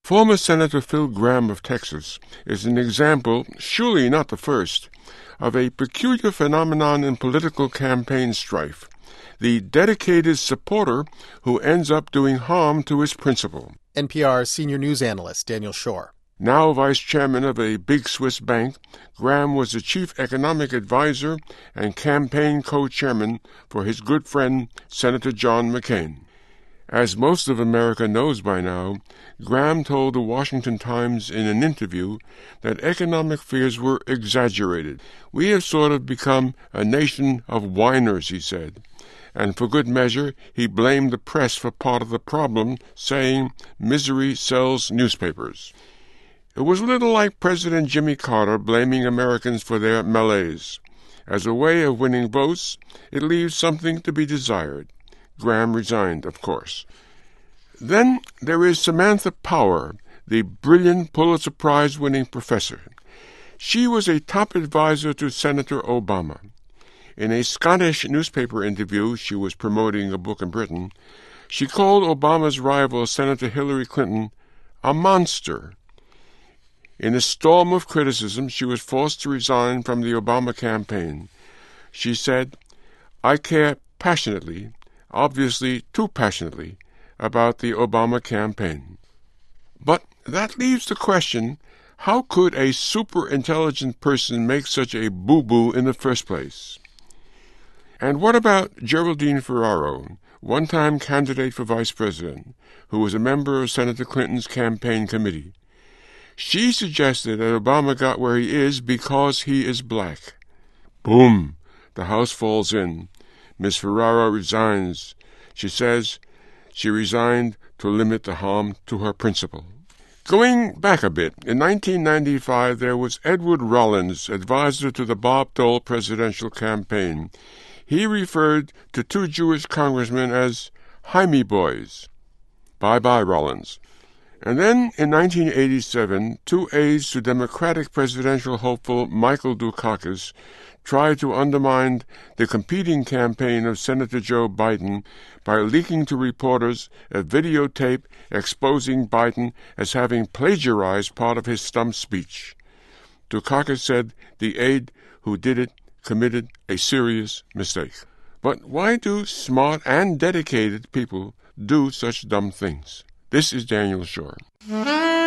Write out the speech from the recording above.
Former Senator Phil Gramm of Texas is an example, surely not the first, of a peculiar phenomenon in political campaign strife, the dedicated supporter who ends up doing harm to his principal. NPR senior news analyst Daniel Schorr. Now vice chairman of a big Swiss bank, Gramm was the chief economic advisor and campaign co-chairman for his good friend Senator John McCain. As most of America knows by now, Gramm told the Washington Times in an interview that economic fears were exaggerated. "We have sort of become a nation of whiners," he said. And for good measure, he blamed the press for part of the problem, saying, "Misery sells newspapers." It was a little like President Jimmy Carter blaming Americans for their malaise. As a way of winning votes, it leaves something to be desired. Gramm resigned, of course. Then there is Samantha Power, the brilliant Pulitzer Prize-winning professor. She was a top advisor to Senator Obama. In a Scottish newspaper interview, she was promoting a book in Britain, she called Obama's rival, Senator Hillary Clinton, a monster. In a storm of criticism, she was forced to resign from the Obama campaign. She said, "I care passionately, obviously too passionately, about the Obama campaign." But that leaves the question, how could a super-intelligent person make such a boo-boo in the first place? And what about Geraldine Ferraro, one-time candidate for vice president, who was a member of Senator Clinton's campaign committee? She suggested that Obama got where he is because he is black. Boom! The House falls in. Ms. Ferraro resigns. She says she resigned to limit the harm to her principal. Going back a bit, in 1995 there was Edward Rollins, advisor to the Bob Dole presidential campaign. He referred to two Jewish congressmen as Jaime boys. Bye-bye, Rollins. And then, in 1987, two aides to Democratic presidential hopeful Michael Dukakis tried to undermine the competing campaign of Senator Joe Biden by leaking to reporters a videotape exposing Biden as having plagiarized part of his stump speech. Dukakis said the aide who did it committed a serious mistake. But why do smart and dedicated people do such dumb things? This is Daniel Schorr.